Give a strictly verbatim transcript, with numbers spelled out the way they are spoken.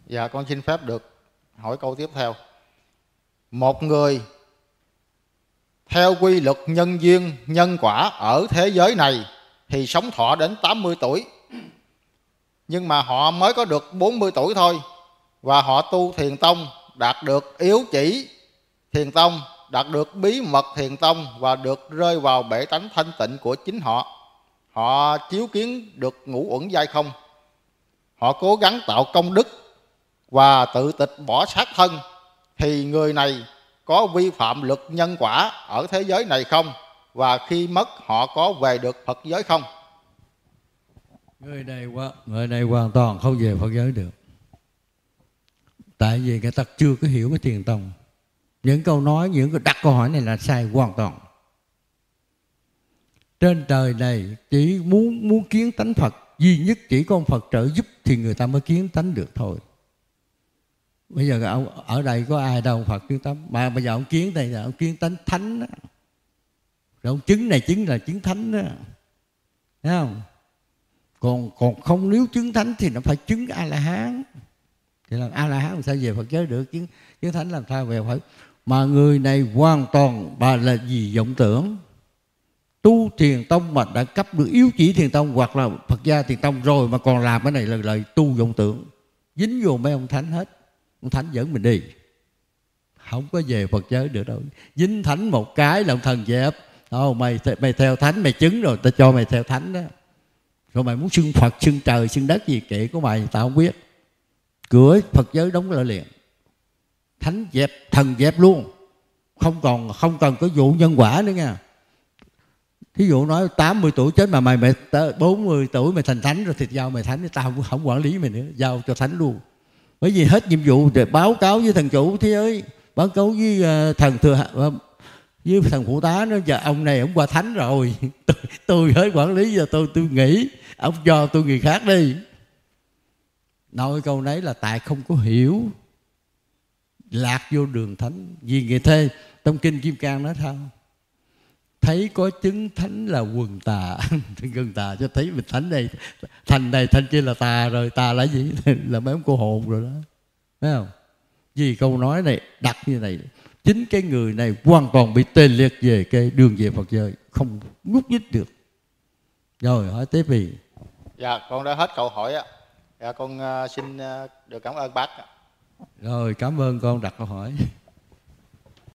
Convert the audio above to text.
Dạ con xin phép được hỏi câu tiếp theo. Một người theo quy luật nhân duyên nhân quả ở thế giới này thì sống thọ đến tám mươi tuổi, nhưng mà họ mới có được bốn mươi tuổi thôi, và họ tu thiền tông đạt được yếu chỉ thiền tông, đạt được bí mật thiền tông và được rơi vào bể tánh thanh tịnh của chính họ. Họ chiếu kiến được ngũ uẩn giai không, họ cố gắng tạo công đức và tự tịch bỏ xác thân, thì người này có vi phạm luật nhân quả ở thế giới này không? Và khi mất họ có về được Phật giới không? Người này, người này hoàn toàn không về Phật giới được. Tại vì người ta chưa có hiểu cái thiền tông. Những câu nói, những cái đặt câu hỏi này là sai hoàn toàn. Trên trời này chỉ muốn muốn kiến tánh Phật, duy nhất chỉ có ông Phật trợ giúp thì người ta mới kiến tánh được thôi. Bây giờ ông, ở đây có ai đâu Phật kiến tánh, mà bây giờ ông kiến đây là ông kiến tánh thánh đó. Rồi ông chứng này chứng là chứng thánh đó, thấy không? Còn còn không, nếu chứng thánh thì nó phải chứng A La Hán. Thì làm A La Hán làm sao về Phật giới được? Chứng chứng thánh làm sao về Phật? Mà người này hoàn toàn bà là gì vọng tưởng. Tu thiền tông mà đã cấp được yếu chỉ thiền tông hoặc là Phật gia thiền tông rồi mà còn làm cái này là lời tu vọng tưởng, dính vô mấy ông thánh hết. Ông thánh dẫn mình đi, không có về Phật giới được đâu. Dính thánh một cái là ông thần dẹp. Ô, mày mày theo thánh, mày chứng rồi tao cho mày theo thánh đó. Rồi mày muốn xưng Phật, xưng trời, xưng đất gì kệ của mày, tao không biết. Cửa Phật giới đóng lại liền. Thánh dẹp, thần dẹp luôn. Không còn không cần có vụ nhân quả nữa nha. Thí dụ nói tám mươi tuổi chết mà mày mày bốn mươi tuổi mày thành thánh rồi thì giao mày thánh, tao không, không quản lý mày nữa, giao cho thánh luôn. Bởi vì hết nhiệm vụ để báo cáo với thần chủ thế ơi, báo cáo với uh, thần thừa với thần phụ tá nó, giờ ông này ông qua thánh rồi, tôi, tôi hết quản lý, giờ tôi tôi nghĩ ông cho tôi người khác đi. Nói câu đấy là tại không có hiểu, lạc vô đường thánh. Vì người thê trong kinh Kim Cang nói sao? Thấy có chứng thánh là quần tà. Quần tà cho thấy mình thánh này, thành này thành kia là tà rồi. Tà là gì? Là mấy ông cô hồn rồi đó, thấy không? Vì câu nói này đặt như này, chính cái người này hoàn toàn bị tê liệt về cái đường về Phật giới, không nhúc nhích được. Rồi hỏi tiếp đi. Dạ con đã hết câu hỏi á. Dạ con uh, xin uh, được cảm ơn bác. Rồi cảm ơn con đặt câu hỏi.